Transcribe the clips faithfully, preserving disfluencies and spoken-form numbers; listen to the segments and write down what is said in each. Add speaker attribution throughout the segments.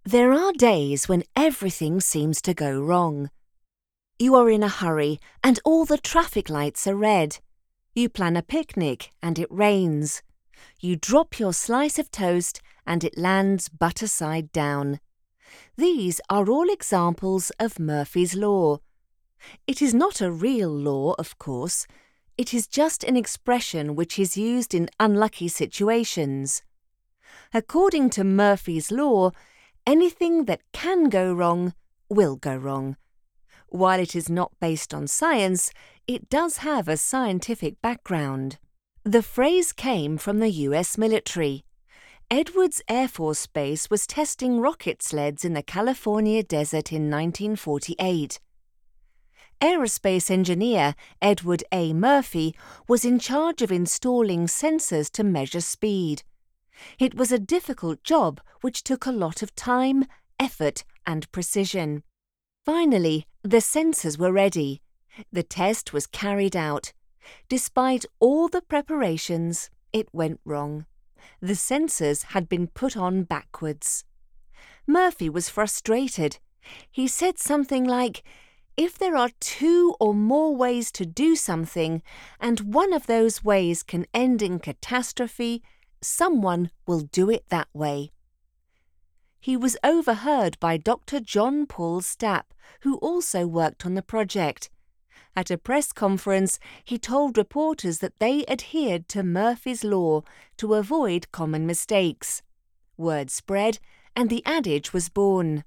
Speaker 1: There are days when everything seems to go wrong. You are in a hurry and all the traffic lights are red. You plan a picnic and it rains. You drop your slice of toast and it lands butter side down. These are all examples of Murphy's Law. It is not a real law, of course. It is just an expression which is used in unlucky situations. According to Murphy's Law, anything that can go wrong will go wrong. While it is not based on science, it does have a scientific background. The phrase came from the U S military. Edwards Air Force Base was testing rocket sleds in the California desert in nineteen forty-eight. Aerospace engineer Edward A. Murphy was in charge of installing sensors to measure speed. It was a difficult job which took a lot of time, effort, and precision. Finally, the sensors were ready. The test was carried out. Despite all the preparations, it went wrong. The sensors had been put on backwards. Murphy was frustrated. He said something like, "If there are two or more ways to do something, and one of those ways can end in catastrophe, someone will do it that way." He was overheard by Doctor John Paul Stapp, who also worked on the project. At a press conference, he told reporters that they adhered to Murphy's Law to avoid common mistakes. Word spread, and the adage was born.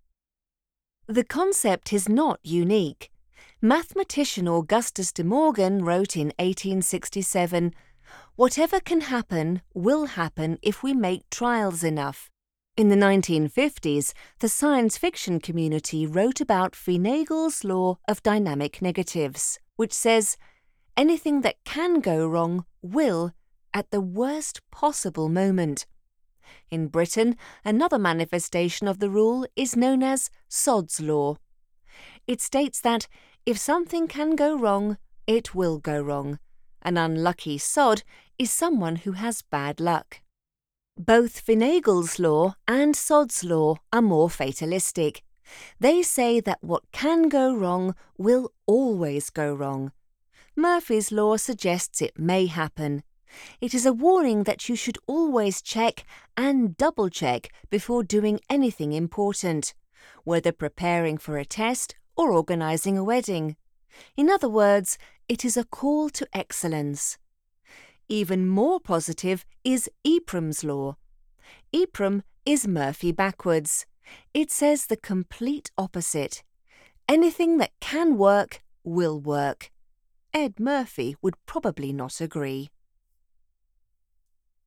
Speaker 1: The concept is not unique. Mathematician Augustus de Morgan wrote in eighteen sixty-seven, "Whatever can happen will happen if we make trials enough." In the nineteen fifties, the science fiction community wrote about Finagel's law of dynamic negatives, which says, anything that can go wrong will, at the worst possible moment. In Britain, another manifestation of the rule is known as Sod's Law. It states that if something can go wrong, it will go wrong. An unlucky sod is someone who has bad luck. Both Finagel's law and Sod's law are more fatalistic. They say that what can go wrong will always go wrong. Murphy's Law suggests it may happen. It is a warning that you should always check and double-check before doing anything important, whether preparing for a test or organising a wedding. In other words, it is a call to excellence. Even more positive is Epram's Law. Epram is Murphy backwards. It says the complete opposite. Anything that can work will work. Ed Murphy would probably not agree.